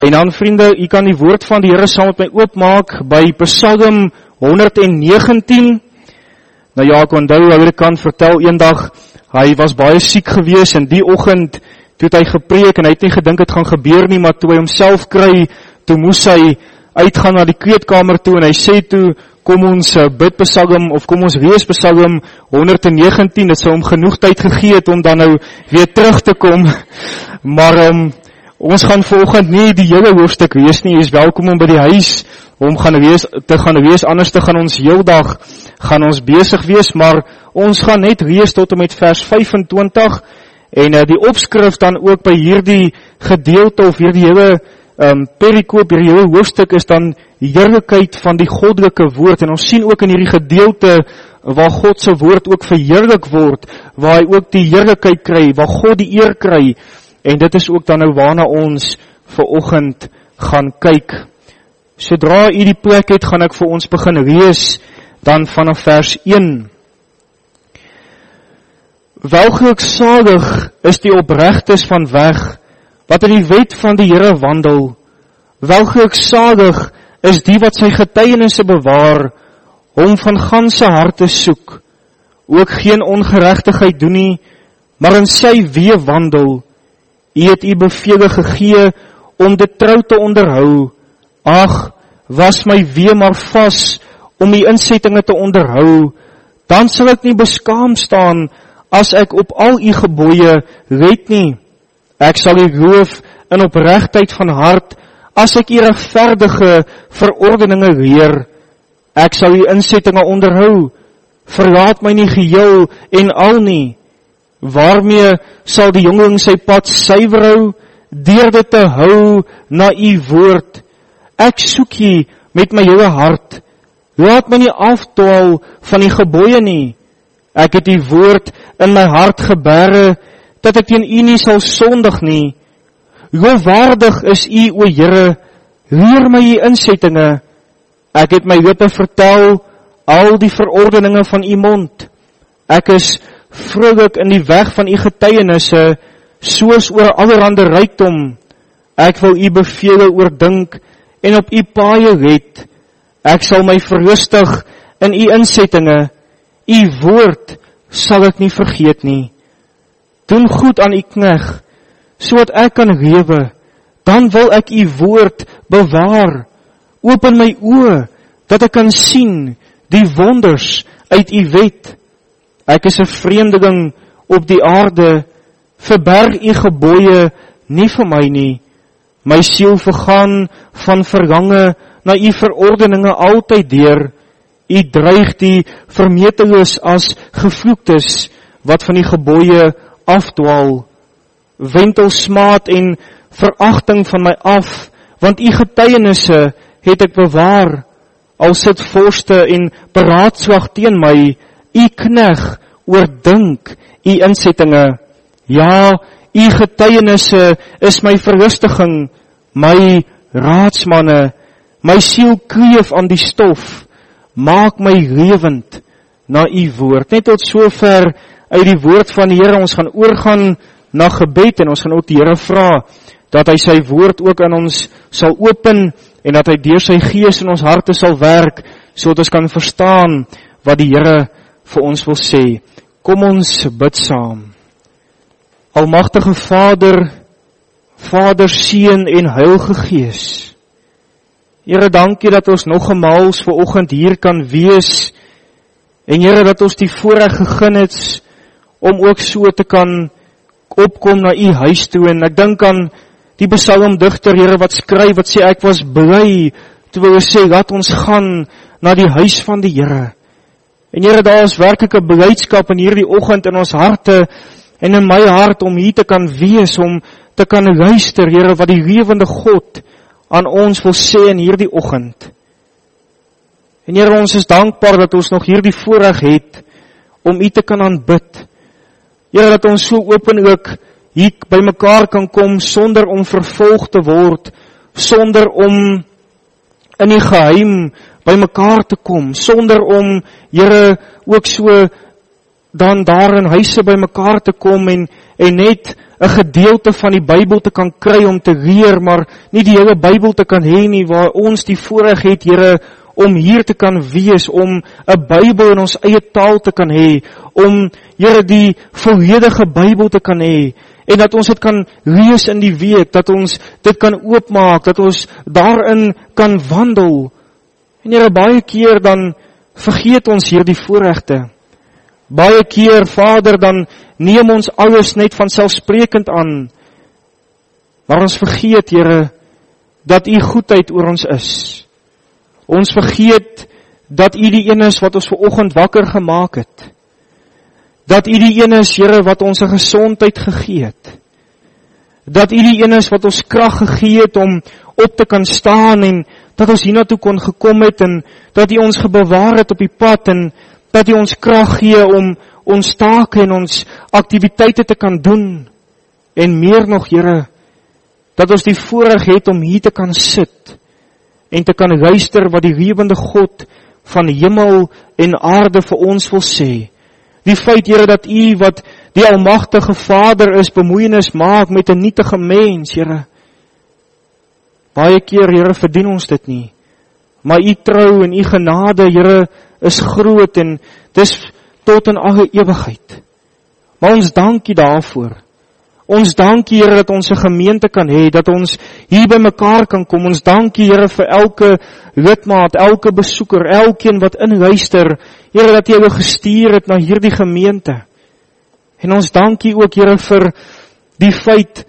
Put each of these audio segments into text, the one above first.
En dan vriende, u kan die woord van die Here saam met my oopmaak by Psalm 119. Nou ja, ek onthou, ek kan vertel, eendag, hy was baie siek gewees, en die oggend, toe het hy gepreek, en hy het nie gedink het gaan gebeur nie, maar toe hy homself kry, toe moes hy uitgaan na die kleedkamer toe, en hy sê toe, kom ons bid Psalm, of kom ons lees Psalm 119, het sou hom genoeg tyd gegee het, om dan nou weer terug te kom, maar ons gaan vanoggend nie die hele hoofstuk wees nie, jy is welkom om by die huis, om te gaan wees, anders te gaan ons heeldag, gaan ons besig wees, maar ons gaan net lees tot en met vers 25, en die opskrif dan ook by hierdie gedeelte, of hierdie hele perikoop, hierdie hele hoofstuk is dan heerlikheid van die goddelike woord, en ons sien ook in hierdie gedeelte, waar God se woord ook verheerlik word, waar hy ook die heerlikheid kry, waar God die eer kry, en dit is ook dan nou waarna ons vanoggend gaan kyk. Sodra u die plek het, gaan ek vir ons begin lees, dan vanaf vers 1. Welgeluksalig is die opregtes van weg, wat in die wet van die Here wandel. Welgeluksalig is die wat sy getuienisse bewaar, hom van ganse harte soek, ook geen ongeregtigheid doen nie, maar in sy weë wandel. U het u bevele gegee om dit trou te onderhou. Ag, was my weë maar vas om die insettinge te onderhou, dan sal ek nie beskaam staan as ek op al u gebooie let nie. Ek sal u loof in opregtheid van hart as ek u regverdige verordeninge leer. Ek sal u insettinge onderhou, verlaat my nie geheel en al nie. Waarmee sal die jongeling sy pad suiwer hou, deur dit te hou na u woord. Ek soek u met my hele hart, laat my nie afdwaal van die gebooie nie. Ek het die woord in my hart geberre, dat ek teen u nie sal sondig nie. Lofwaardig is u, o Here, leer my u insettinge. Ek het my lippe vertel, al die verordeninge van u mond. Ek is vrolik in die weg van u getuienisse, soos oor allerhande rykdom. Ek wil u bevele oordink, en op u paaie let. Ek sal my verlustig in u insettinge, u woord sal ek nie vergeet nie. Doen goed aan u knegt, sodat ek kan lewe, dan wil ek u woord bewaar. Open my oë, dat ek kan sien die wonders uit u wet. Ek is 'n vreemdeling op die aarde, verberg u gebooie nie vir my nie. My siel vergaan van verlange na u verordeninge altyd deur. U dreig die vermeteloos as gevloektes, wat van die gebooie afdwaal. Wentel smaad en veragting van my af, want u getuienisse het ek bewaar. Al sit vorste en beraadslag teen my, u knegt oordink u insettinge. Ja, u getuienisse is my verlustiging, my raadsmanne. My siel kleef aan die stof, maak my lewend na u woord. Net tot sover uit die woord van die Here. Ons gaan oorgaan na gebed, en ons gaan ook die Here vra, dat hy sy woord ook aan ons sal open, en dat hy deur sy gees in ons harte sal werk, sodat ons kan verstaan wat die Here vir ons wil sê. Kom ons bid saam. Almagtige Vader, Seun en Heilige Gees, Here, dankie dat ons nog eenmaals vanoggend hier kan wees, en Here, dat ons die voorreg gegee het, om ook so te kan opkom na u huis toe, en ek dink aan die psalmdigter, Here, wat skryf, wat sê, ek was bly, toe wil sê, laat ons gaan na die huis van die Here. En Here, daar is werklik 'n blydskap in hierdie oggend in ons harte, en in my hart, om hier te kan wees, om te kan luister, Here, wat die lewende God aan ons wil sê in hierdie oggend. En Here, ons is dankbaar dat ons nog hierdie voorreg het, om u te kan aanbid. Here, dat ons so openlik hier by mekaar kan kom, sonder om vervolg te word, sonder om in die geheim by mekaar te kom, sonder om, Here, ook so dan daar in huise by mekaar te kom, en net 'n gedeelte van die Bybel te kan kry om te leer, maar nie die hele Bybel te kan hê nie, waar ons die voorreg het, Here, om hier te kan wees, om 'n Bybel in ons eie taal te kan hê, om, Here, die volledige Bybel te kan hê, en dat ons dit kan lees in die week, dat ons dit kan oopmaak, dat ons daarin kan wandel. En Here, baie keer dan vergeet ons hier die voorregte. Baie keer, Vader, dan neem ons alles net vanselfsprekend aan. Maar ons vergeet, Here, dat U goedheid oor ons is. Ons vergeet dat U die een is wat ons vanoggend wakker gemaak het. Dat U die een is, Here, wat ons 'n gesondheid gegee het. Dat U die een is wat ons krag gegee het om op te kan staan en dat ons hiernatoe kon gekom het en dat U ons gebewaar het op die pad en dat U ons krag gee om ons take en ons aktiwiteite te kan doen. En meer nog, Here, dat ons die voorreg het om hier te kan sit en te kan luister wat die lewende God van hemel en aarde vir ons wil sê. Die feit, Here, dat U wat die almagtige Vader is, bemoeienis maak met 'n nietige mens, Here. Baie keer, Here, verdien ons dit nie. Maar U trou en U genade, Here, is groot en dis tot in alle ewigheid. Maar ons dank U daarvoor. Ons dank U, Here, dat ons 'n gemeente kan hê, dat ons hier by mekaar kan kom. Ons dank U, Here, vir elke lidmaat, elke besoeker, elkeen wat inluister, Here, dat U hulle gestuur het na hierdie gemeente. En ons dank U ook, Here, vir die feit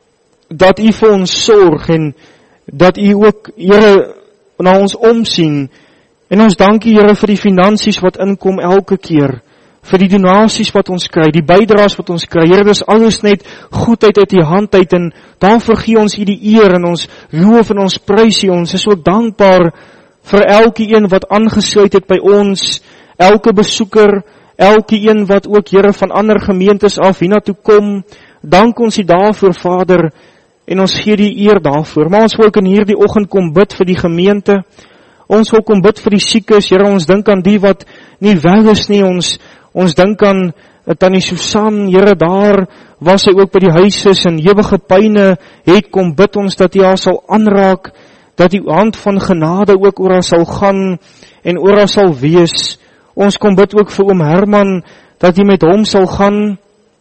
dat U vir ons sorg en dat U ook, Here, na ons omsien. En ons dank U, Here, vir die finansies wat inkom elke keer, vir die donasies wat ons kry, die bydraes wat ons kry. Here, dis alles net goedheid uit U hand uit en daarvoor gee ons U die eer en ons loof en ons prys U. Ons is ook dankbaar vir elke een wat aangesluit het by ons, elke besoeker, elke een wat ook, Here, van ander gemeentes af hiernatoe kom. Dank ons U daarvoor, Vader, en ons gee die eer daarvoor. Maar ons wil ook in hierdie oggend kom bid vir die gemeente. Ons wil kom bid vir die siekes. Here, ons dink aan die wat nie wel is nie. Ons dink aan Tannie Susan. Here, daar was sy ook by die huis is en ewige pyne het. Kom bid ons dat U haar sal aanraak, dat U hand van genade ook oor haar sal gaan en oor haar sal wees. Ons kom bid ook vir oom Herman, dat U met hom sal gaan,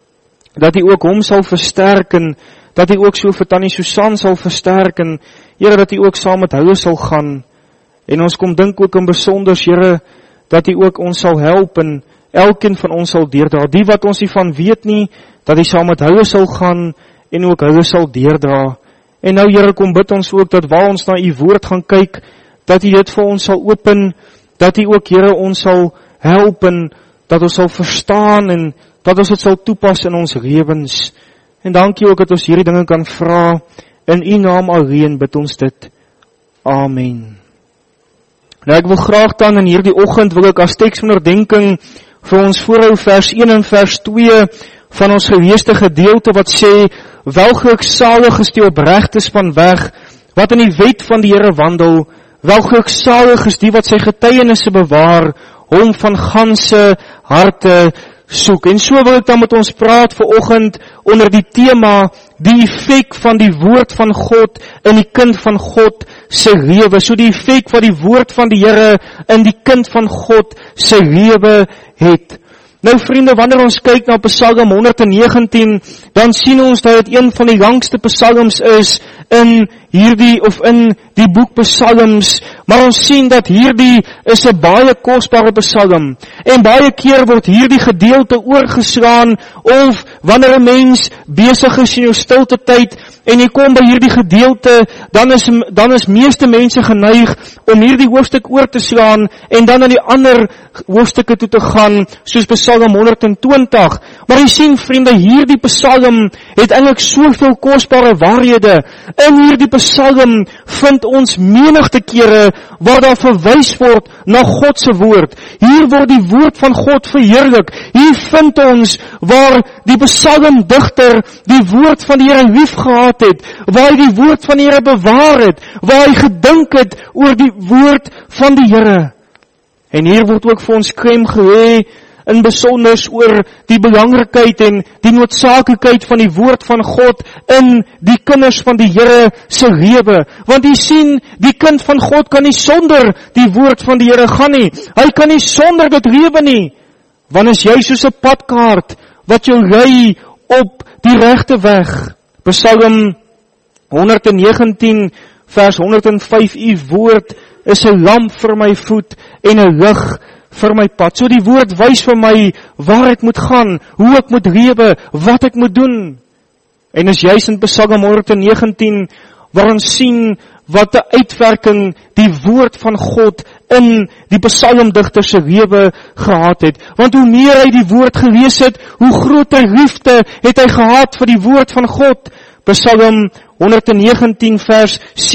dat U ook hom sal versterk en dat U ook so vir Tannie Susan sal versterk en Here, dat U ook saam met hulle sal gaan. En ons kom dink ook in besonder, Here, dat U ook ons sal help en elkeen van ons sal deurdra. Die wat ons nie van weet nie, dat U saam met hulle sal gaan en ook hulle sal deurdra. En nou, Here, kom bid ons ook dat waar ons na U woord gaan kyk, dat U dit vir ons sal open, dat U ook, Here, ons sal help en dat ons sal verstaan en dat ons dit sal toepas in ons lewens. En dankie ook dat ons hierdie dinge kan vra. In U naam alleen bid ons dit. Amen. Nou ek wil graag dan in hierdie oggend wil ek as teksonderdenking vir ons voorhou vers 1 en vers 2 van ons geleesde gedeelte wat sê, welgeluksalig is die opregtes van weg, wat in die wet van die Here wandel, welgeluksalig is die wat sy getuienisse bewaar, hom van ganse harte soek. En so wil ek dan met ons praat vanoggend onder die tema, die effek van die woord van God in die kind van God se lewe. So die effek wat die woord van die Here in die kind van God se lewe het. Nou vriende, wanneer ons kyk na Psalm 119, dan sien ons dat dit een van die langste psalms is in die boek Psalms, maar ons sien dat hierdie is 'n baie kosbare psalm, en baie keer word hierdie gedeelte oorgeslaan, of wanneer 'n mens besig is in jou stilte tyd, en jy kom by hierdie gedeelte, dan is meeste mense geneig om hierdie hoofstuk oor te slaan, en dan aan die ander hoofstukke toe te gaan, soos Psalm 120, maar jy sien vriende, hierdie psalm het eintlik soveel kosbare waarhede. In hierdie psalm vind ons menigte kere waar daar verwys word na God se woord. Hier word die woord van God verheerlik. Hier vind ons waar die psalmdigter die woord van die Here lief gehad het, waar hy die woord van die Here bewaar het, waar hy gedink het oor die woord van die Here. En hier word ook vir ons klem gelê in besonder oor die belangrikheid en die noodsaaklikheid van die woord van God in die kinders van die Here se lewe. Want jy sien, die kind van God kan nie sonder die woord van die Here gaan nie. Hy kan nie sonder dit lewe nie. Want is jy soos 'n padkaart wat jou lei op die regte weg. Psalm 119 vers 105, u woord is 'n lamp vir my voet en 'n lig vir my pad. So die woord wys vir my waar ek moet gaan, hoe ek moet lewe, wat ek moet doen. En is juis in Psalm 119 waar ons sien wat 'n uitwerking die woord van God in die psalmdigter se lewe gehad het. Want hoe meer hy die woord gelees het, hoe groter liefde het hy gehad vir die woord van God. Psalm 119 vers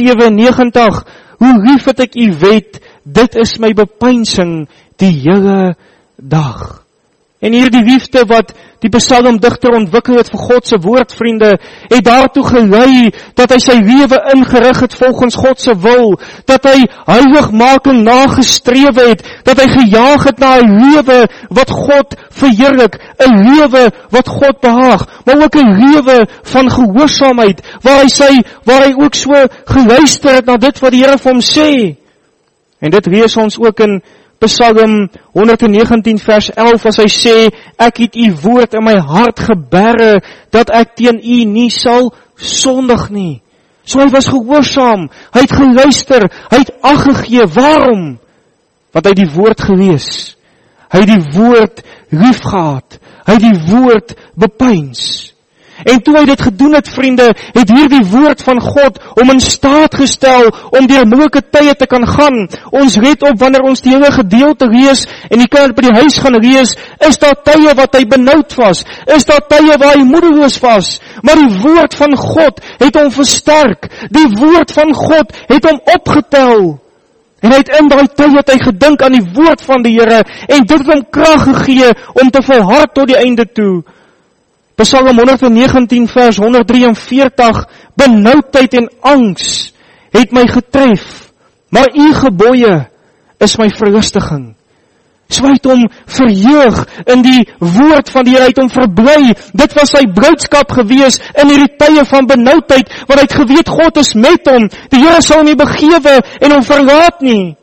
97, hoe lief het ek u wet, dit is my bepeinsing die hele dag. En hier die liefde wat die psalmdigter ontwikkel het vir God se woord, vriende, het daartoe gelei dat hy sy lewe ingerig het volgens God se wil, dat hy heiligmaking nagestreef het, dat hy gejaag het na 'n lewe wat God verheerlik, 'n lewe wat God behaag, maar ook 'n lewe van gehoorsaamheid, waar hy ook so geluister het na dit wat die Here vir hom sê. En dit lees ons ook in Psalm 119 vers 11, as hy sê, ek het u woord in my hart geberre, dat ek teen u nie sal sondig nie. So hy was gehoorsaam, hy het geluister, hy het ag gegee. Waarom? Want hy die woord gelees, hy het die woord liefgehad, hy het die woord bepeins. En toe hy dit gedoen het, vriende, het hier die woord van God om in staat gestel om deur moeilike tye te kan gaan. Ons let op wanneer ons die hele gedeelte lees en die kind by die huis gaan lees, is daar tye wat hy benoud was, is daar tye waar hy moedeloos was, maar die woord van God het hom versterk, die woord van God het hom opgetel. En hy het in daai tye het hy gedink aan die woord van die Here en dit het hom krag gegee om te volhard tot die einde toe. Psalm 119 vers 143, benoudheid en angs het my getref, maar u gebooie is my verlustiging. So hy het hom verheug in die woord van die Here, hy het hom verbly. Dit was sy blydskap gewees in hierdie tye van benoudheid, want hy het geweet God is met hom, die Here sal hom nie begewe en hom verlaat nie.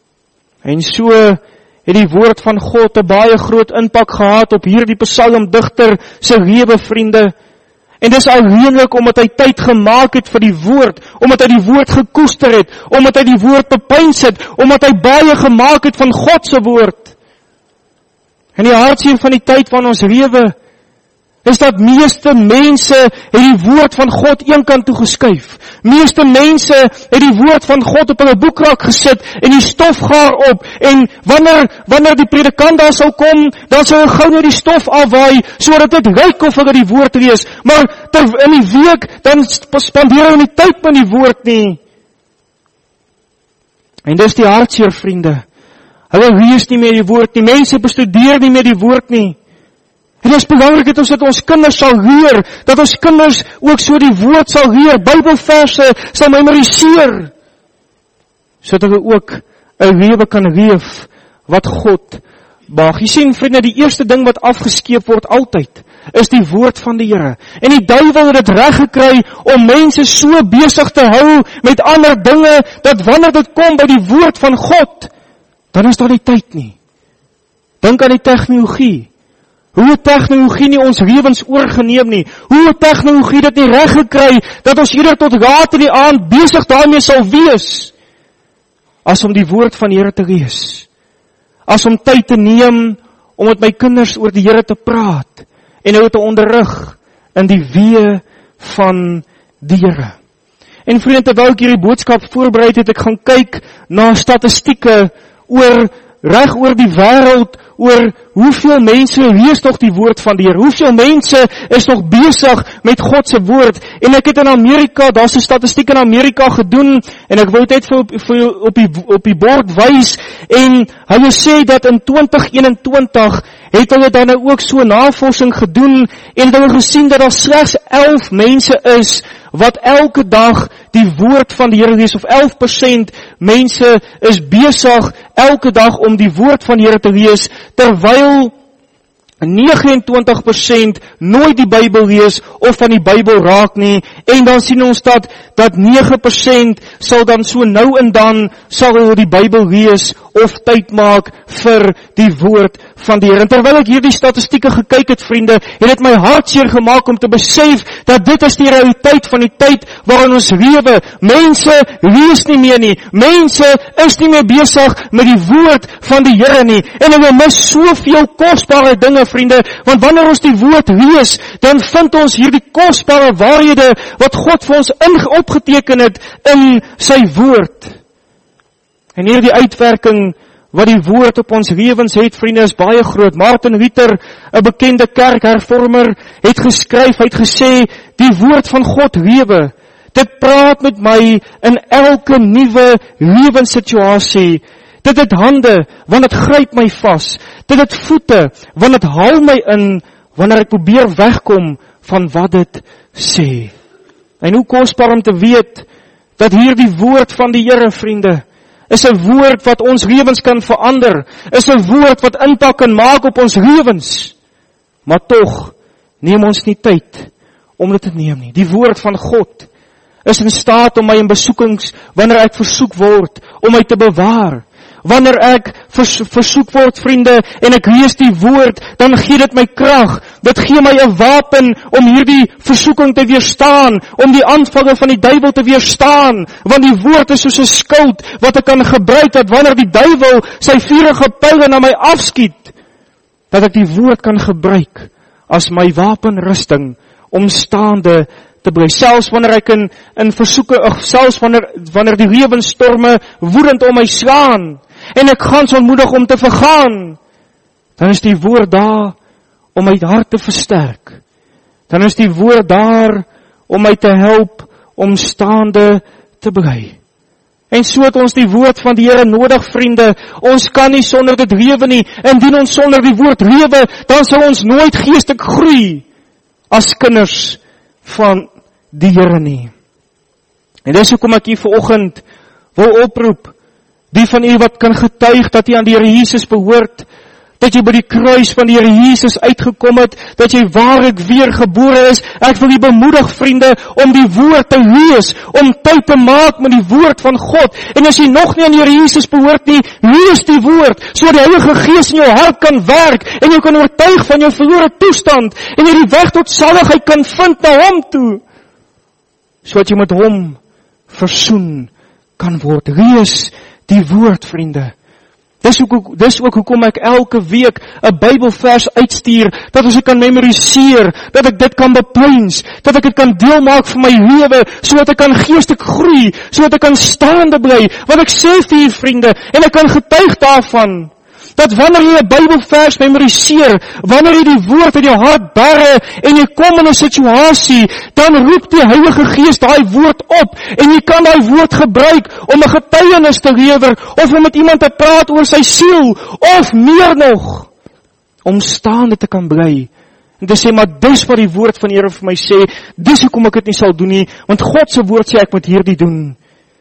En so het die woord van God 'n baie groot impak gehad op hierdie psalmdigter se lewe, vriende. En dis alleenlik omdat hy tyd gemaak het vir die woord, omdat hy die woord gekoester het, omdat hy die woord bepeins het, omdat hy baie gemaak het van God se woord. En die hartseer van die tyd van ons lewe is dat meeste mense het die woord van God eenkant toe geskuif. Meeste mense het die woord van God op hulle boekrak gesit en die stof gaar op. En wanneer die predikant daar sou kom, dan sou hy gou net die stof afwaai, sodat dit lyk of hulle die woord lees. Maar in die week, dan spandeer hulle nie tyd met die woord nie. En dis die hartseer, vriende. Hulle lees nie meer die woord nie. Mense bestudeer nie meer die woord nie. En dit is belangrik dat ons kinders sal leer, dat ons kinders ook so die woord sal leer, Bybelverse sal memoriseer, sodat hulle ook 'n lewe kan leef wat God behaag. Jy sien, vriende, die eerste ding wat afgeskeep word altyd, is die woord van die Here. En die duiwel het dit reg gekry om mense so besig te hou met ander dinge, dat wanneer dit kom by die woord van God, dan is daar nie tyd nie. Dink aan die tegnologie. Hoe tegnologie nie ons lewens oorgeneem nie. Hoe tegnologie dit nie reg gekry, dat ons eerder tot laat in die aand besig daarmee sal wees, as om die woord van die Here te lees. As om tyd te neem, om met my kinders oor die Here te praat, en hulle te onderrig in die weë van die Here. En vriende, terwyl ek hierdie boodskap voorberei het, ek gaan kyk na statistieke reg oor die wêreld, oor hoeveel mense lees nog die woord van die Here, hoeveel mense is nog besig met God se woord. En ek het in Amerika, daar's 'n statistiek in Amerika gedoen, en ek wou dit op die bord wys, en hulle sê dat in 2021 het hulle dan ook so navorsing gedoen, en hulle gesien dat daar slegs 11 mense is, wat elke dag die woord van die Here lees, of 11% mense is besig elke dag om die woord van die Here te lees, terwyl 29% nooit die Bybel lees of van die Bybel raak nie, en dan sien ons dat 9% sal dan so nou en dan sal hulle die Bybel lees of tyd maak vir die woord van die Here. En terwyl ek hierdie statistieke gekyk het, vriende, het dit my hartseer gemaak om te besef dat dit is die realiteit van die tyd waarin ons lewe. Mense lees nie meer nie. Mense is nie meer besig met die woord van die Here nie. En hulle mis soveel kosbare dinge, vriende, want wanneer ons die woord lees, dan vind ons hierdie kosbare waarhede wat God vir ons opgeteken het in sy woord. En hierdie uitwerking wat die woord op ons lewens het, vriende, is baie groot. Martin Luther, 'n bekende kerkhervormer, het geskryf, hy het gesê, die woord van God lewe. Dit praat met my in elke nuwe lewenssituasie. Dit het hande, want dit gryp my vas. Dit het voete, want dit haal my in, wanneer ek probeer wegkom van wat dit sê. En hoe kosbaar om te weet, dat hierdie woord van die Here, vriende, is 'n woord wat ons lewens kan verander, is 'n woord wat impak kan maak op ons lewens. Maar tog, neem ons nie tyd om dit te neem nie. Die woord van God is in staat om my in besoekings, wanneer ek versoek word, om my te bewaar. Wanneer ek versoek word, vriende, en ek lees die woord, dan gee dit my krag. Dit gee my 'n wapen om hierdie versoeking te weerstaan, om die aanvalle van die duiwel te weerstaan, want die woord is soos 'n skild wat ek kan gebruik, dat wanneer die duiwel sy vurige pyle na my afskiet, dat ek die woord kan gebruik as my wapenrusting om staande te bly. Selfs wanneer ek in versoeke, selfs wanneer die lewensstorme woedend om my slaan, en ek gaan ontmoedig om te vergaan, dan is die woord daar om my hart te versterk. Dan is die woord daar om my te help om staande te bly. En so het ons die woord van die Here nodig, vriende. Ons kan nie sonder dit lewe nie. Indien ons sonder die woord lewe, dan sal ons nooit geestelik groei as kinders van die Here nie. En dis hoekom ek hier vanoggend wil oproep, die van u wat kan getuig dat jy aan die Here Jesus behoort, dat jy by die kruis van die Here Jesus uitgekom het, dat jy waarlik weergebore is. Ek wil u bemoedig, vriende, om die woord te lees, om tyd te maak met die woord van God. En as jy nog nie aan die Here Jesus behoort nie, lees die woord, so die Heilige Gees in jou hart kan werk, en jy kan oortuig van jou verlore toestand, en jy die weg tot saligheid kan vind na hom toe, sodat jy met hom versoen kan word. Lees die woord, vriende. Dis ook hoekom ek elke week 'n Bybelvers uitstuur, dat ons dit kan memoriseer, dat ek dit kan bepleins, dat ek dit kan deel maak vir my lewe, sodat ek kan geestelik groei, sodat ek kan staande bly. Want ek sê vir u, vriende, en ek kan getuig daarvan, dat wanneer jy 'n Bybelvers memoriseer, wanneer jy die woord in jou hart bære, en jy kom in 'n situasie, dan roep die Heilige Gees daai woord op, en jy kan daai woord gebruik om 'n getuienis te lewer, of om met iemand te praat oor sy siel, of meer nog, om staande te kan bly, en te sê, maar dis wat die woord van die Here vir my sê, dis hoekom ek dit nie sal doen nie, want God se woord sê ek moet hierdie doen.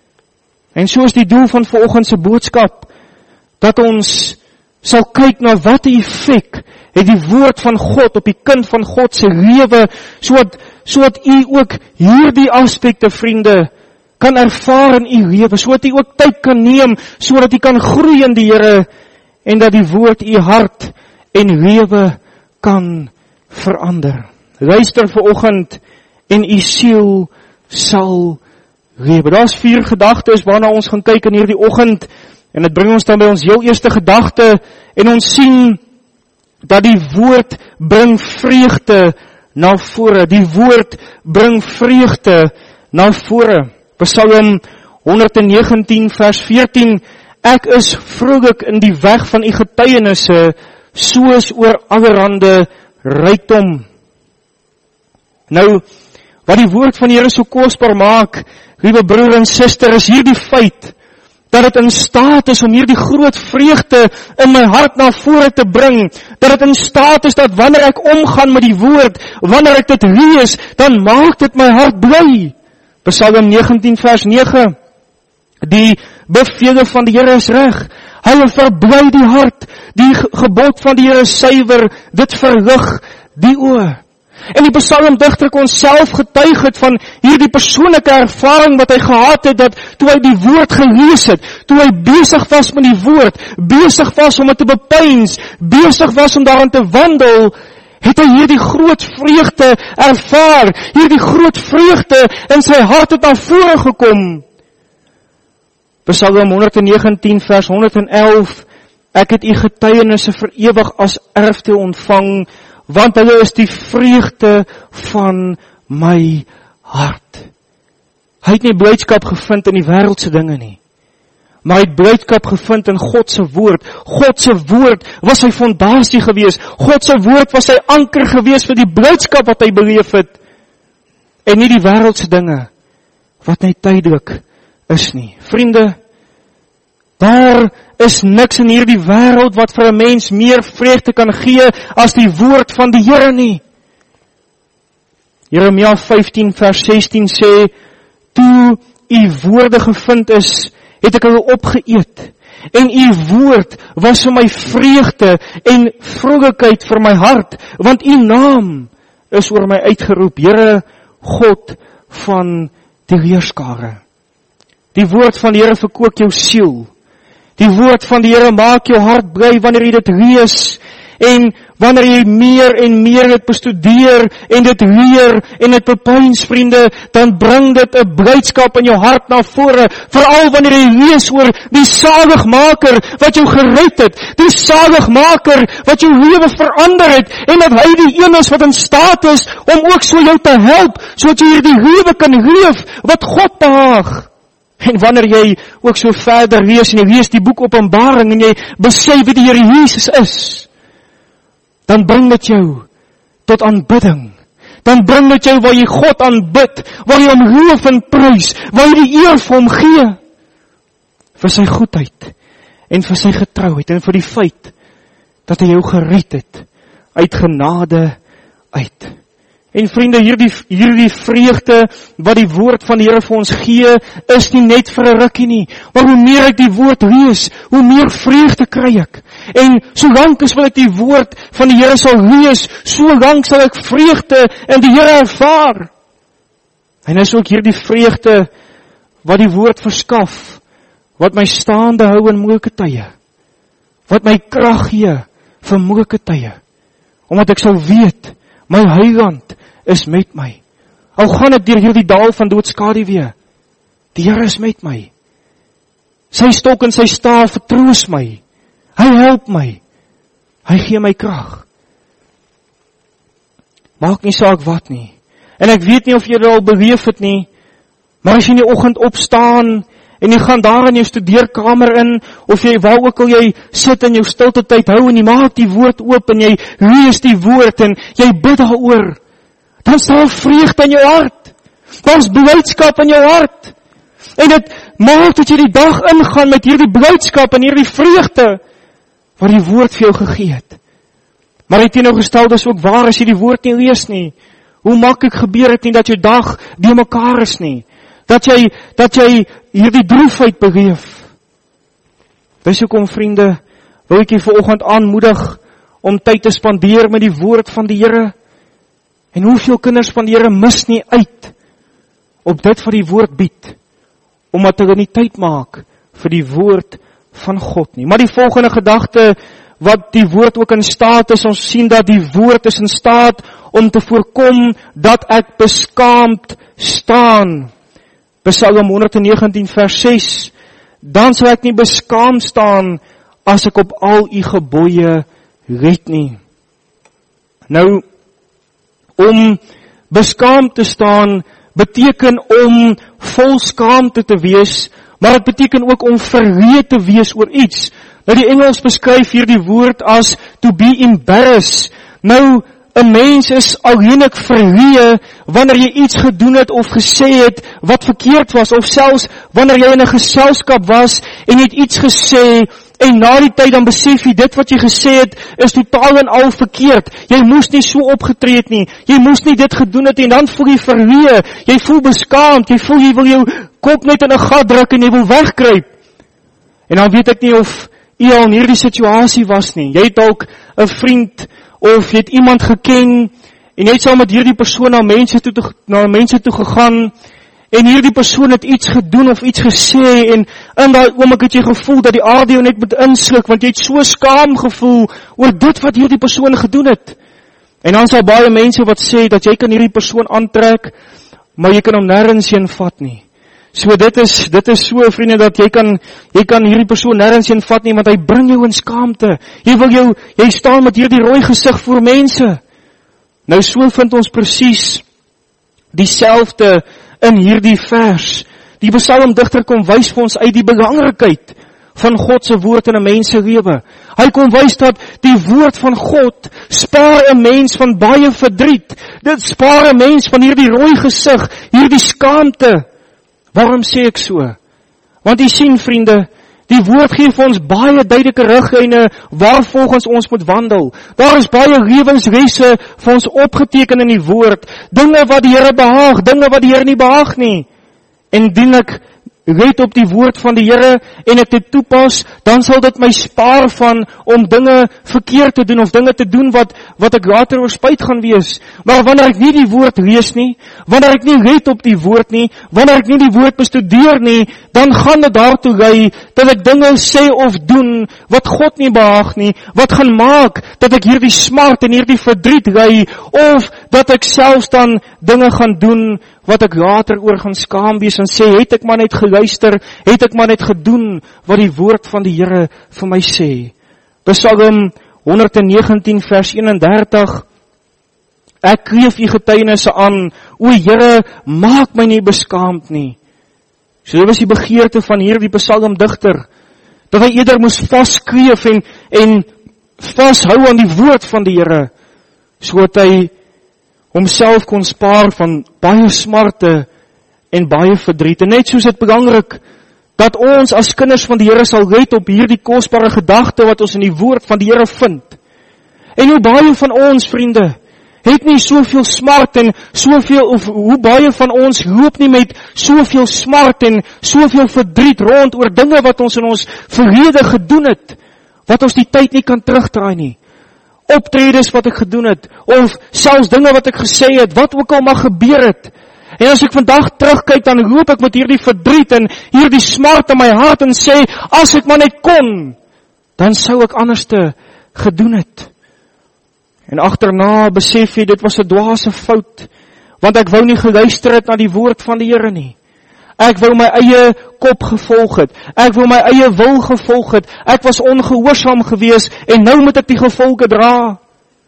En so is die doel van vanoggend se boodskap, dat ons sal kyk na wat die effek het die woord van God op die kind van God se lewe, sodat u ook hierdie aspekte, vriende, kan ervaar in u lewe, sodat u ook tyd kan neem, sodat u kan groei in die Here, en dat die woord u hart en lewe kan verander. Luister vanoggend, en u siel sal lewe. Daar's 4 gedagtes waarna ons gaan kyk in hierdie oggend, en dit bring ons dan by ons heel eerste gedagte, en ons sien dat die woord bring vreugde na vore. Die woord bring vreugde na vore. Psalm 119 vers 14, ek is vrolik in die weg van u getuienisse, soos oor allerhande rykdom. Nou, wat die woord van die Here so kosbaar maak, liewe broer en suster, is hierdie feit, dat het in staat is om hierdie groot vreugde in my hart na vore te bring, dat het in staat is dat wanneer ek omgaan met die woord, wanneer ek dit lees, dan maak dit my hart bly. Psalm 19 vers 9, die bevele van die Here is reg, Hulle verbly die hart, die gebod van die Here suiwer, dit verlig die oë. En die psalmdigter kon self getuig het van hierdie persoonlike ervaring wat hy gehad het, dat toe hy die woord gelees het, toe hy besig was met die woord, besig was om dit te bepeins, besig was om daarin te wandel, het hy hierdie groot vreugde ervaar, hierdie groot vreugde in sy hart het na vore gekom. Psalm 119 vers 111, ek het u getuienisse vir ewig as erfdeel ontvang, want hulle is die vreugde van my hart. Hy het nie blydskap gevind in die wêreldse dinge nie, maar hy het blydskap gevind in God se woord. God se woord was sy fondasie gewees. God se woord was sy anker gewees vir die blydskap wat hy beleef het, en nie die wêreldse dinge wat net tydelik is nie. Vriende, daar is niks in hierdie wêreld wat vir 'n mens meer vreugde kan gee as die woord van die Here nie. Jeremia 15 vers 16 sê, toe u woorde gevind is, het ek hulle opgeëet, en u woord was vir my vreugde en vrolikheid vir my hart, want u naam is oor my uitgeroep, Here God van die leerskare. Die woord van die Here verkoop jou siel. Die woord van die Here maak jou hart bly wanneer jy dit lees, en wanneer jy meer en meer dit bestudeer, en dit leer, en dit bepeins, vriende, dan bring dit 'n blydskap in jou hart na vore, veral wanneer jy lees oor die saligmaker wat jou gered het, die saligmaker wat jou lewe verander het, en dat hy die een is wat in staat is om ook so jou te help, sodat jy hierdie lewe kan leef wat God behaag. En wanneer jy ook so verder lees, en jy lees die boek Openbaring, en jy besef wie die Here Jesus is, dan bring dit jou tot aanbidding. Dan bring dit jou waar jy God aanbid, waar jy hom loof en prys, waar jy die eer vir hom gee, vir sy goedheid, en vir sy getrouheid, en vir die feit, dat hy jou gered het, uit genade uit. En vriende, hierdie vreugde wat die woord van die Here vir ons gee, is nie net vir 'n rukkie nie, maar hoe meer ek die woord lees, hoe meer vreugde kry ek. En solank as wat ek die woord van die Here sal lees, solank sal ek vreugde in die Here ervaar. En is ook hierdie vreugde wat die woord verskaf, wat my staande hou in moeilike tye, wat my krag gee vir moeilike tye, omdat ek sal weet, my Heiland is met my. Al gaan ek deur hierdie dal van doodskaduwee, die Here is met my. Sy stok en sy staaf vertroos my. Hy help my. Hy gee my krag. Maak nie saak wat nie. En ek weet nie of jy dit al beleef het nie, maar as jy in die oggend opstaan, en jy gaan daar in jou studeerkamer in, of jy waar ook al jy sit in jou stilte tyd hou, en jy maak die woord oop, en jy lees die woord, en jy bid daaroor, dan staan vreugde in jou hart, dan is blydskap in jou hart, en dit maak dat jy die dag ingaan met hierdie blydskap en hierdie vreugde, wat die woord vir jou gegee het. Maar die teenoorgestelde is ook waar, as jy die woord nie lees nie, hoe maklik gebeur het nie, dat jou dag die mekaar is nie, dat jy hierdie droefheid beleef. Dis hoekom, vriende, wil ek jy vanoggend aanmoedig om tyd te spandeer met die woord van die Here. En hoeveel kinders van die Here mis nie uit op dit wat die woord bied, omdat hulle nie tyd maak vir die woord van God nie. Maar die volgende gedagte wat die woord ook in staat is, ons sien dat die woord is in staat om te voorkom dat ek beskaamd staan. Psalm 119 vers 6, dan sal ek nie beskaamd staan as ek op al u gebooie let nie. Nou, om beskaamd te staan beteken om vol skaamte te wees, maar het beteken ook om verleed te wees oor iets. Nou die Engels beskryf hier die woord as to be embarrassed. Nou, 'n mens is alleenlik verleë wanneer jy iets gedoen het of gesê het wat verkeerd was, of selfs wanneer jy in 'n geselskap was en jy het iets gesê en na die tyd dan besef jy dit wat jy gesê het is totaal en al verkeerd. Jy moes nie so opgetree het nie. Jy moes nie dit gedoen het en dan voel jy verleë. Jy voel beskaamd. Jy voel jy wil jou kop net in 'n gat druk en jy wil wegkruip. En dan weet ek nie of jy al in hierdie situasie was nie. Jy het dalk 'n vriend of jy het iemand geken en jy het saam met hierdie persoon na mense toe gegaan en hierdie persoon het iets gedoen of iets gesê en in daai oomblik het jy gevoel dat die aarde jou net moet insluk want jy het so skaam gevoel oor dit wat hierdie persoon gedoen het. En dan sal baie mense wat sê dat jy kan hierdie persoon aantrek, maar jy kan hom nêrens heen vat nie. So dit is so vriende dat jy kan hierdie persoon nêrens heen vat nie want hy bring jou in skaamte. Jy staan met hierdie rooi gesig voor mense. Nou so vind ons presies dieselfde in hierdie vers. Die psalmdigter kom wys vir ons uit die belangrikheid van God se woord in 'n mens se lewe. Hy kom wys dat die woord van God spaar 'n mens van baie verdriet. Dit spaar 'n mens van hierdie rooi gesig, hierdie skaamte. Waarom sê ek so? Want jy sien vriende, die woord gee vir ons baie duidelike riglyne waarvolgens ons moet wandel. Daar is baie lewenslesse vir ons opgeteken in die woord. Dinge wat die Here behaag, dinge wat die Here nie behaag nie. En indien ek let op die woord van die Here en ek dit toepas, dan sal dit my spaar van om dinge verkeerd te doen of dinge te doen wat ek later oor spyt gaan wees. Maar wanneer ek nie die woord lees nie, wanneer ek nie let op die woord nie, wanneer ek nie die woord bestudeer nie, dan gaan dit daartoe lei dat ek dinge sê of doen wat God nie behaag nie, wat gaan maak dat ek hierdie smart en hierdie verdriet lei, of dat ek selfs dan dinge gaan doen wat ek later oor gaan skaam wees en sê, het ek maar net geluister, het ek maar net gedoen wat die woord van die Here vir my sê. Psalm 119 vers 31, ek kleef u getuienisse aan, o Here, maak my nie beskaamd nie. So dit was die begeerte van hierdie psalmdigter, dat hy eerder moes vaskleef en vashou aan die woord van die Here, sodat hy homself kon spaar van baie smarte en baie verdriet. En net soos dit belangrik, dat ons as kinders van die Here sal let op hierdie kosbare gedagte wat ons in die woord van die Here vind. En hoe baie van ons, vriende, het nie soveel smart en soveel, of hoe baie van ons loop nie met soveel smart en soveel verdriet rond oor dinge wat ons in ons verlede gedoen het, wat ons die tyd nie kan terugdraai nie. Optredes wat ek gedoen het, of selfs dinge wat ek gesê het, wat ook al mag gebeur het. En as ek vandag terugkyk, dan loop ek met hierdie verdriet en hierdie smart in my hart en sê, as ek maar net kon, dan sou ek anderste gedoen het. En agterna besef jy, dit was 'n dwaase fout, want ek wou nie geluister het na die woord van die Here nie. Ek wou my eie kop gevolg het. Ek wou my eie wil gevolg het. Ek was ongehoorsaam gewees en nou moet ek die gevolge dra.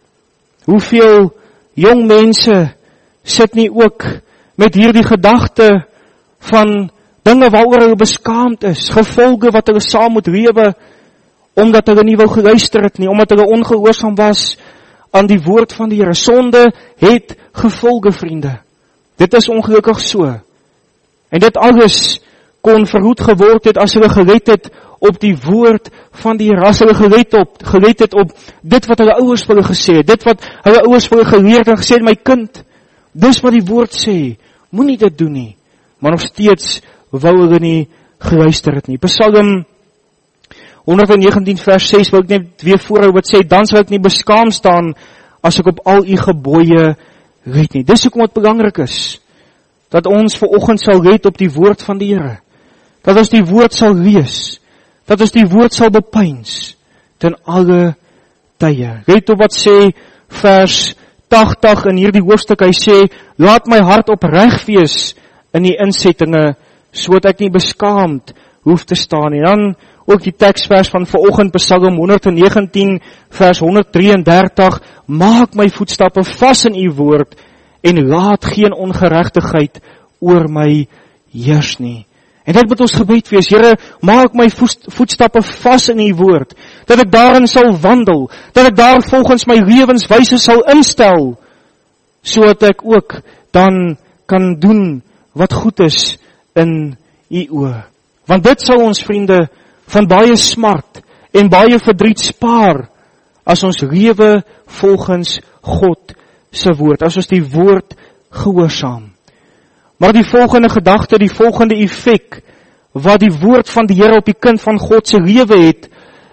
Hoeveel jong mense sit nie ook met hierdie gedagte van dinge waaroor hulle beskaamd is, gevolge wat hulle saam moet lewe, omdat hulle nie wou geluister het nie, omdat hulle ongehoorsaam was aan die woord van die Here. Sonde het gevolge, vriende. Dit is ongelukkig so. En dit alles kon verhoed geword het as hulle gelet het op die woord van die Here, as hulle gelet het op dit wat hulle ouers vir hulle gesê het, dit wat hulle ouers vir hulle geleer en gesê het, my kind, dis wat die woord sê, moenie dit doen nie, maar nog steeds wou hulle nie geluister het nie. Psalm 119 vers 6 wil ek net weer voorhou wat sê, dan sal ek nie beskaam staan as ek op al u gebooie let nie. Dis hoekom dit belangrik is dat ons vanoggend sal let op die woord van die Here. Dat ons die woord sal lees. Dat ons die woord sal bepeins ten alle tye. Let op wat sê vers 80 in hierdie hoofstuk. Hy sê, laat my hart opreg wees in die insettinge, sodat ek nie beskaamd hoef te staan. En dan ook die teksvers van vanoggend, Psalm 119 vers 133, maak my voetstappe vas in u woord en laat geen ongeregtigheid oor my heers nie. En dit moet ons gebed wees, Here, maak my voetstappe vas in u woord, dat ek daarin sal wandel, dat ek daar volgens my lewenswyse sal instel, sodat ek ook dan kan doen wat goed is in u oë. Want dit sal ons, vriende, van baie smart en baie verdriet spaar, as ons lewe volgens God se woord, as ons die woord gehoorsaam. Maar die volgende gedagte, die volgende effek, wat die woord van die Here op die kind van God se lewe het,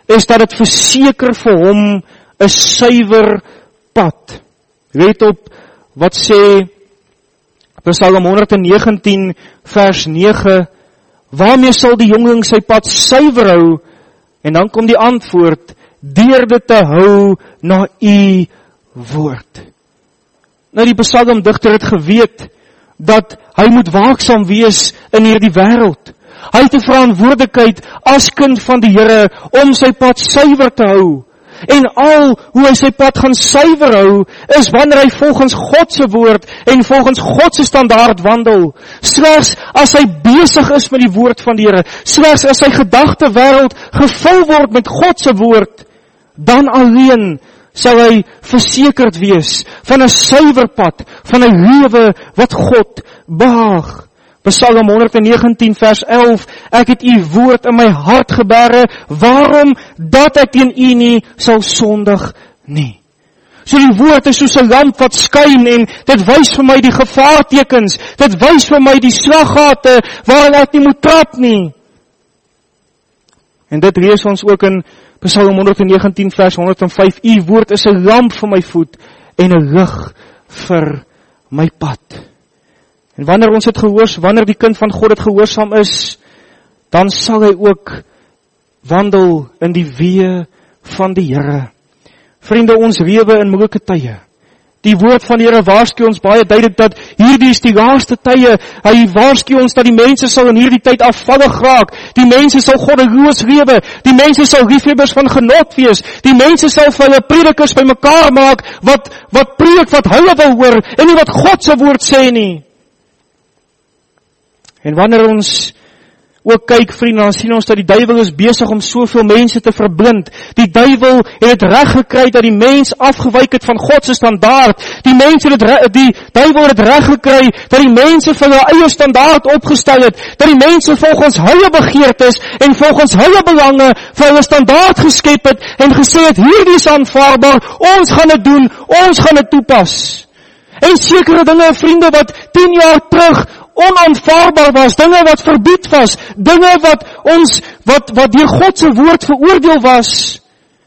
is dat dit verseker vir hom 'n suiwer pad. Let op wat sê Psalm 119 vers 9, waarmee sal die jongeling sy pad suiwer hou? En dan kom die antwoord, deur dit te hou na u woord. Nou die psalmdigter het geweet dat hy moet waaksaam wees in hierdie wêreld. Hy het 'n verantwoordelikheid as kind van die Here om sy pad suiwer te hou. En al hoe hy sy pad gaan suiwer hou, is wanneer hy volgens God se woord en volgens God se standaard wandel. Slegs as hy besig is met die woord van die Here, slegs as sy gedagte wêreld gevul word met God se woord, dan alleen sal hy versekerd wees van 'n suiwer pad, van 'n lewe wat God behaag. Psalm 119 vers 11, ek het u woord in my hart geberre, waarom dat ek teen u nie sal sondig nie. So die woord is soos 'n lamp wat skyn en dit wys vir my die gevaartekens, dit wys vir my die slaggate waarin ek nie moet trap nie. En dit lees ons ook in Psalm 119 vers 105, u woord is 'n lamp vir my voet en 'n lig vir my pad. En wanneer ons dit wanneer die kind van God dit gehoorsaam is, dan sal hy ook wandel in die weë van die Here. Vriende, ons lewe in moeilike tye. Die woord van die Here waarsku ons baie duidelik dat hierdie is die laaste tye. Hy waarsku ons dat die mense sal in hierdie tyd afvallig raak. Die mense sal goddeloos lewe. Die mense sal liefhebbers van genot wees. Die mense sal vir hulle predikers bymekaar maak wat preek wat hulle wil hoor en nie wat God se woord sê nie. En wanneer ons ook kyk, vriende, dan sien ons dat die duiwel is besig om soveel mense te verblind. Die duiwel het dit reg gekry dat die mens afgewyk het van God se standaard. Die duiwel het dit reg gekry dat die mense vir hulle eie standaard opgestel het, dat die mense volgens hulle begeertes en volgens hulle belange vir hulle standaard geskep het en gesê het, hierdie is aanvaarbaar, ons gaan dit doen, ons gaan dit toepas. En sekere dinge, vriende, wat 10 jaar terug onaanvaarbaar was, dinge wat verbied was, dinge wat deur God se woord veroordeel was,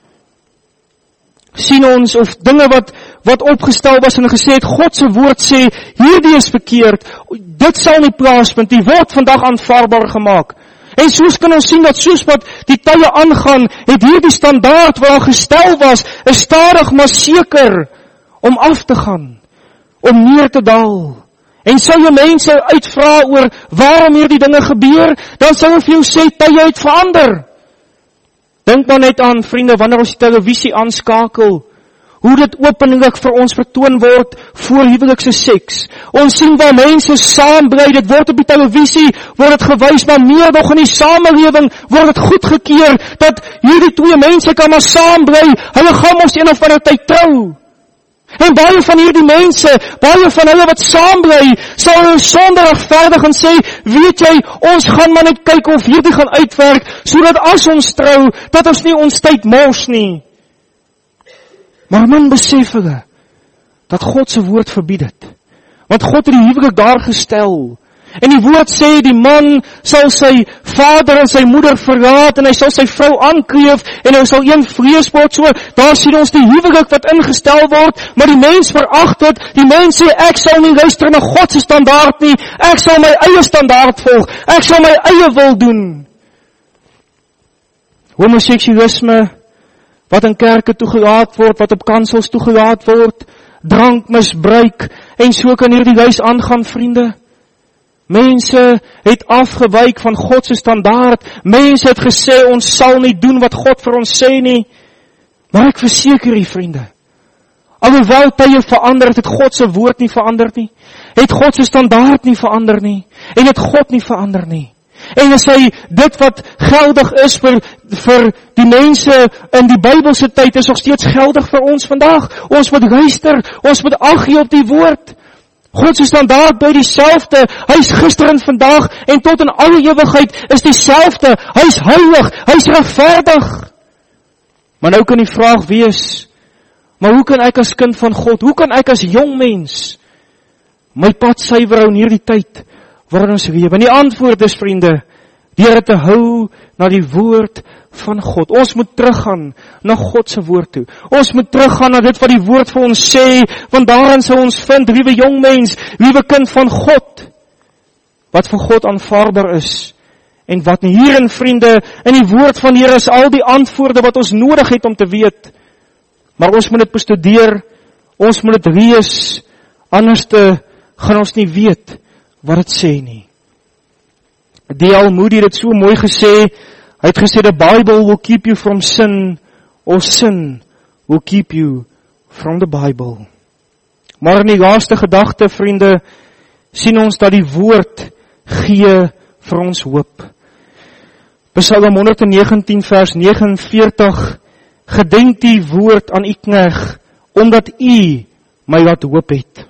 sien ons, of dinge wat opgestel was en gesê het, God se woord sê, hierdie is verkeerd, dit sal nie plaasvind, die word vandag aanvaarbaar gemaak. En soos kan ons sien dat soos wat die tye aangaan, het hierdie standaard wat gestel was, is stadig maar seker om af te gaan, om neer te daal. En sal jy mense uitvra oor waarom hierdie dinge gebeur, dan sal hulle vir jou sê, tye het verander. Dink maar net aan, vriende, wanneer ons die televisie aanskakel, hoe dit openlik vir ons vertoon word voor huwelikse seks. Ons sien waar mense saambly, dit word op die televisie, word dit gewys, maar meer nog in die samelewing word dit goedgekeur, dat hierdie twee mense kan maar saambly, hulle gaan mos een of ander tyd trou. En baie van hierdie mense, baie van hulle wat saambly, sal hulle sonder regverdig sê, weet jy, ons gaan maar net kyk of hierdie gaan uitwerk, sodat as ons trou, dat ons nie ons tyd mors nie. Maar min besef hulle, dat God se woord verbied het. Want God het die huwelik daar gestel. En die woord sê, die man sal sy vader en sy moeder verlaat, en hy sal sy vrou aankleef, en hy sal een vlees word. So, daar sien ons die huwelik wat ingestel word, maar die mens verag dit, die mens sê, ek sal nie luister na God se standaard nie, ek sal my eie standaard volg, ek sal my eie wil doen. Homoseksualisme, wat in kerke toegelaat word, wat op kansels toegelaat word, drankmisbruik, en so kan hierdie lys aangaan, vriende. Mense het afgewyk van God se standaard. Mense het gesê, ons sal nie doen wat God vir ons sê nie. Maar ek verseker u, vriende, alhoewel tye verander, het God se woord nie verander nie. Het God se standaard nie verander nie. En het God nie verander nie. En as hy dit wat geldig is vir die mense in die Bybelse tyd, is nog steeds geldig vir ons vandag. Ons moet luister, ons moet ag gee op die woord. God se standaard bly dieselfde. Hy is gister en vandag en tot in alle ewigheid is dieselfde. Hy is heilig, hy is regverdig. Maar nou kan die vraag wees, maar hoe kan ek as kind van God, hoe kan ek as jong mens my pad suiwer hou in hierdie tyd waarin ons lewe? En die antwoord is, vriende, Here, te hou na die woord van God. Ons moet teruggaan na God se woord toe. Ons moet teruggaan na dit wat die woord vir ons sê, want daarin sal ons vind, liewe jong mens, liewe kind van God, wat vir God aanvaarbaar is, en wat nie. Hierin, vriende, in die woord van die Here is al die antwoorde wat ons nodig het om te weet, maar ons moet dit bestudeer, ons moet dit lees, anders gaan ons nie weet wat dit sê nie. D.L. Moody het so mooi gesê, hy het gesê, the Bible will keep you from sin, or sin will keep you from the Bible. Maar in die laaste gedagte, vriende, sien ons dat die woord gee vir ons hoop. Psalm 119 vers 49, gedenk die woord aan u knegt, omdat u my laat hoop het.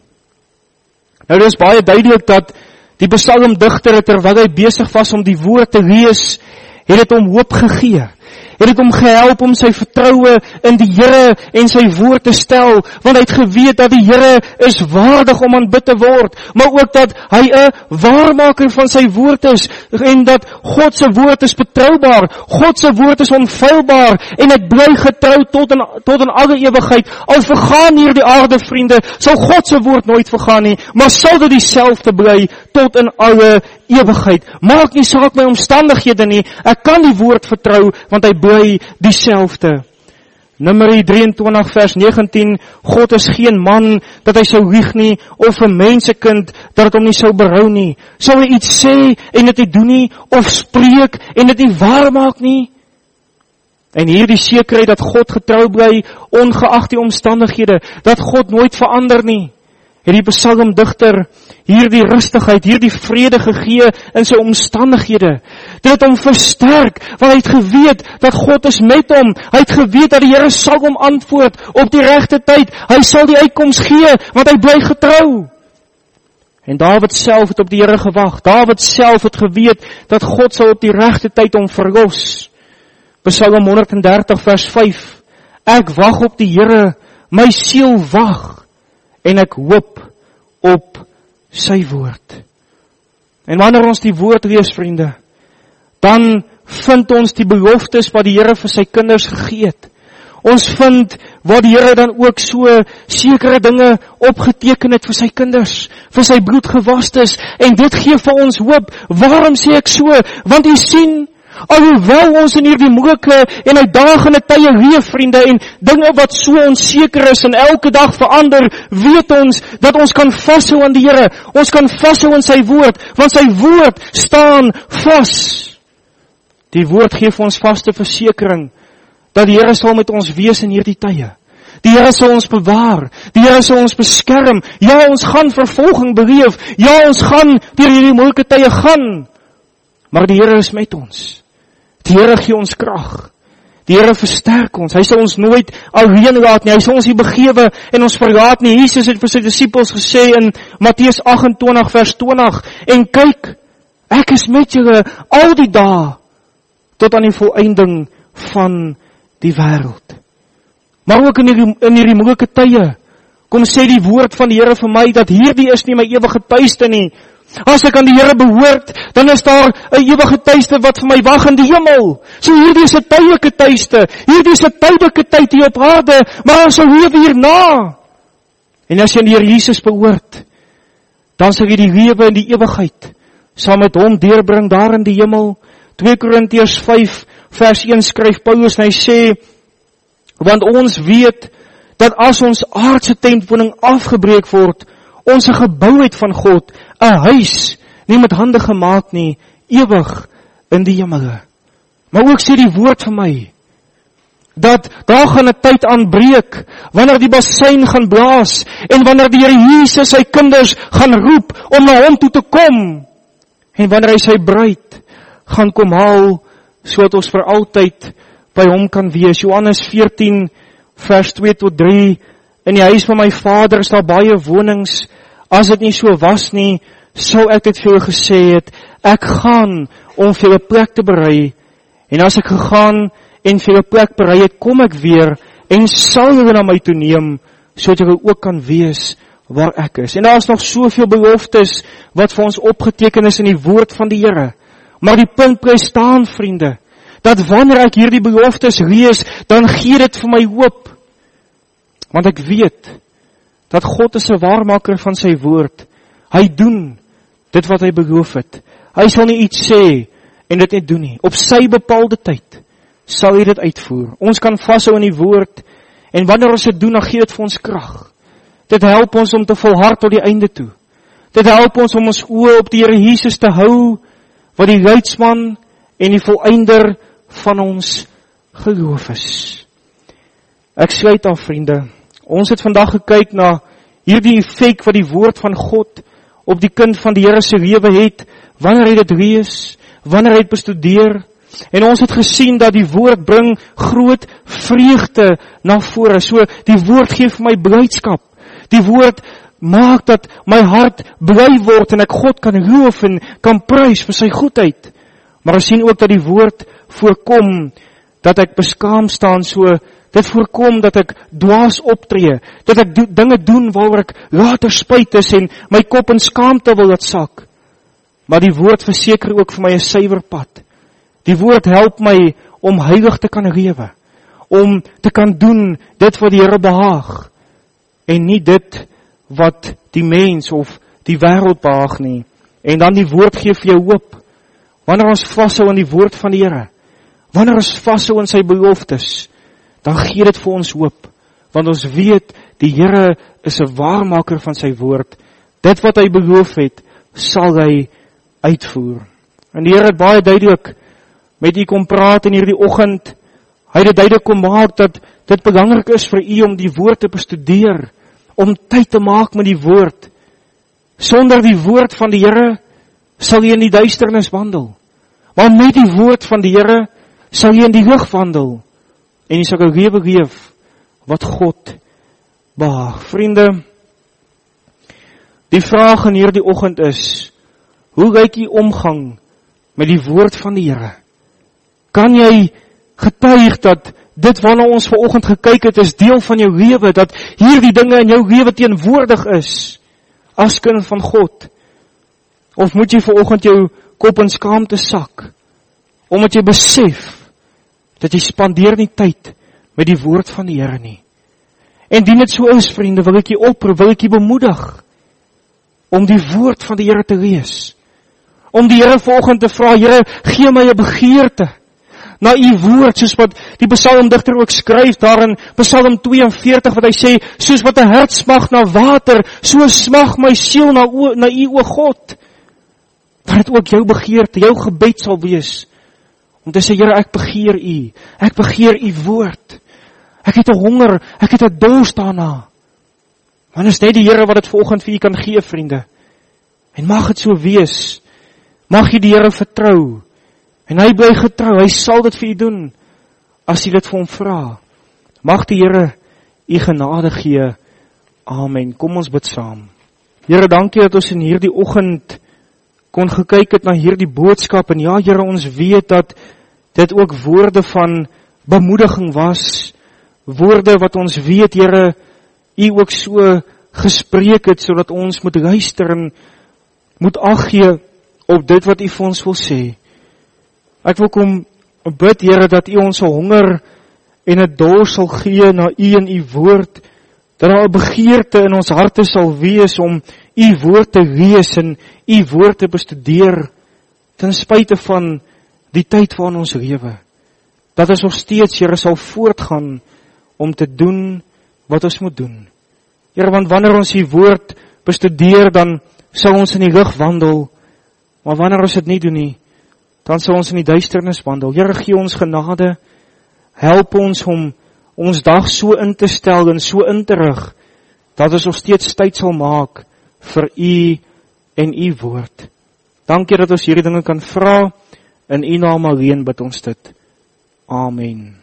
Nou, dit is baie duidelik dat die psalmdigter, terwyl hy besig was om die woord te lees, het dit hom hoop gegee. Het dit hom gehelp om sy vertroue in die Here en sy woord te stel, want hy het geweet dat die Here is waardig om aanbid te word, maar ook dat hy 'n waarmaker van sy woord is, en dat God se woord is betroubaar, God se woord is onfeilbaar, en dit bly getrou tot in alle ewigheid. Al vergaan hier die aarde, vriende, sal God se woord nooit vergaan nie, maar sal dit dieselfde bly tot in alle ewigheid. Maak nie saak my omstandighede nie, ek kan die woord vertrou, want hy bly dieselfde. Numeri 23 vers 19, God is geen man dat hy sou lieg nie, of 'n mensekind dat het hom nie sou berou nie. Sou hy iets sê en dit nie doen nie, of spreek en dit nie waar maak nie? En hier die sekerheid dat God getrou bly, ongeag die omstandighede, dat God nooit verander nie. Het die psalmdigter hierdie rustigheid, hierdie vrede gegee in sy omstandighede. Dit het hom versterk, want hy het geweet dat God is met hom. Hy het geweet dat die Here sal hom antwoord op die regte tyd. Hy sal die uitkoms gee, want hy bly getrou. En Dawid self het op die Here gewag. Dawid self het geweet dat God sal op die regte tyd hom verlos. Psalm 130 vers 5. Ek wag op die Here, my siel wag, en ek hoop op sy woord. En wanneer ons die woord lees, vriende, dan vind ons die beloftes wat die Here vir sy kinders gegee het. Ons vind waar die Here dan ook so sekere dinge opgeteken het vir sy kinders, vir sy bloedgewastes, en dit gee vir ons hoop. Waarom sê ek so? Want u sien, alhoewel ons in hierdie moeilike en uitdagende tye leef, vriende, en dinge wat so onseker is en elke dag verander, weet ons dat ons kan vashou aan die Here. Ons kan vashou aan sy woord, want sy woord staan vas. Die woord gee vir ons vaste versekering dat die Here sal met ons wees in hierdie tye. Die Here sal ons bewaar, die Here sal ons beskerm. Ja, ons gaan vervolging beleef. Ja, ons gaan deur hierdie moeilike tye gaan. Maar die Here is met ons. Die Here gee ons krag. Die Here versterk ons. Hy sal ons nooit alleen laat nie. Hy sal ons nie begewe en ons verlaat nie. Jesus het vir sy disippels gesê in Matteus 28 vers 20, en kyk, ek is met julle al die dae tot aan die volëinding van die wêreld. Maar ook in hierdie moeilike tye, kom sê die woord van die Here vir my, dat hierdie is nie my ewige tuiste nie. As ek aan die Here behoort, dan is daar 'n ewige tuiste wat vir my wag in die hemel. So hierdie is 'n tydelike tuiste, hierdie is 'n tydelike tyd hier op aarde, maar ons sal lewe hierna. En as jy aan die Here Jesus behoort, dan sal jy die lewe in die ewigheid saam met hom deurbring daar in die hemel. 2 Korintiërs 5 vers 1 skryf Paulus, en hy sê, want ons weet dat as ons aardse tentwoning afgebreek word, ons 'n gebou het van God, 'n huis, nie met hande gemaak nie, ewig in die hemele. Maar ook sê die woord vir my, dat daar gaan 'n tyd aanbreek, wanneer die bassein gaan blaas, en wanneer die Here Jesus sy kinders gaan roep, om na hom toe te kom, en wanneer hy sy bruid gaan kom haal, sodat ons vir altyd by hom kan wees. Johannes 14 vers 2 tot 3, in die huis van my Vader is daar baie wonings, as dit nie so was nie, sou ek dit vir julle gesê het, ek gaan om vir julle plek te berei, en as ek gegaan en vir julle plek berei het, kom ek weer, en sal julle na my toe neem, sodat julle ook kan wees waar ek is. En daar is nog soveel beloftes, wat vir ons opgeteken is in die woord van die Here. Maar die punt bly staan, vriende, dat wanneer ek hierdie beloftes lees, dan gee dit vir my hoop. Want ek weet, dat God is 'n waarmaker van sy woord. Hy doen dit wat hy beloof het. Hy sal nie iets sê en dit net doen nie. Op sy bepaalde tyd sal hy dit uitvoer. Ons kan vashou in die woord, en wanneer ons dit doen, dan gee dit vir ons krag. Dit help ons om te volhard tot die einde toe. Dit help ons om ons oë op die Here Jesus te hou, wat die leidsman en die volëinder van ons geloof is. Ek sluit af, vriende. Ons het vandag gekyk na hierdie effek wat die woord van God op die kind van die Here se lewe het, wanneer hy dit lees, wanneer hy dit bestudeer, en ons het gesien dat die woord bring groot vreugde na vore. So, die woord gee vir my blydskap. Die woord maak dat my hart bly word en ek God kan loof en kan prys vir sy goedheid. Maar ons sien ook dat die woord voorkom dat ek beskaam staan, so dit voorkom dat ek dwaas optree, dat ek dinge doen waaroor ek later spyt is en my kop in skaamte wil laat sak. Maar die woord verseker ook vir my 'n suiwer pad. Die woord help my om heilig te kan lewe, om te kan doen dit wat die Here behaag, en nie dit wat die mens of die wêreld behaag nie. En dan die woord gee vir jou hoop. Wanneer ons vashou in die woord van die Here, wanneer ons vashou in sy beloftes, dan gee dit vir ons hoop, want ons weet, die Here is 'n waarmaker van sy woord. Dit wat hy beloof het, sal hy uitvoer. En die Here het baie duidelik met u kom praat in hierdie oggend. Hy het dit duidelik kom maak dat dit belangrik is vir u om die woord te bestudeer, om tyd te maak met die woord. Sonder die woord van die Here sal jy in die duisternis wandel. Maar met die woord van die Here sal jy in die lig wandel. En jy sal 'n lewe leef wat God behaag. Vriende, die vraag in hierdie oggend is, hoe lyk u omgang met die woord van die Here? Kan jy getuig dat dit waarna ons vanoggend gekyk het, is deel van jou lewe, dat hierdie dinge in jou lewe teenwoordig is, as kind van God? Of moet jy vanoggend jou kop in skaamte sak, omdat jy besef, dat jy spandeer nie tyd met die woord van die Here nie? En die net so is, vriende, wil ek jy oproep, wil ek jy bemoedig, om die woord van die Here te lees, om die Here vanoggend te vra, Here, gee my 'n begeerte na u woord, soos wat die psalmdigter ook skryf daar in Psalm 42, wat hy sê, soos wat 'n hert smag na water, so smag my siel na u, o God. Dat dit ook jou begeerte, jou gebed sal wees, om te sê, Here, ek begeer u woord. Ek het 'n honger, ek het 'n dors daarna. Want is net die Here wat dit vanoggend vir u kan gee, vriende. En mag dit so wees. Mag jy die Here vertrou. En hy bly getrou, hy sal dit vir u doen, as jy dit vir hom vra. Mag die Here u genade gee. Amen. Kom ons bid saam. Here, dankie dat ons in hierdie oggend kon gekyk het na hierdie boodskap. En ja, Here, ons weet dat dit ook woorde van bemoediging was. Woorde wat ons weet, Here, u ook so gespreek het, sodat ons moet luister en moet ag gee op dit wat u vir ons wil sê. Ek wil kom bid, Here, dat u ons 'n honger en 'n dors sal gee na u en u woord, dat daar 'n begeerte in ons harte sal wees om u woord te lees en u woord te bestudeer, ten spyte van die tyd waarin ons lewe. Dat ons nog steeds, Here, sal voortgaan om te doen wat ons moet doen. Here, want wanneer ons die woord bestudeer, dan sal ons in die lig wandel, maar wanneer ons dit nie doen nie, dan sal ons in die duisternis wandel. Here, gee ons genade, help ons om ons dag so in te stel en so in te rig, dat ons nog steeds tyd sal maak vir u en u woord. Dankie dat ons hierdie dinge kan vra, in u naam alleen bid ons dit. Amen.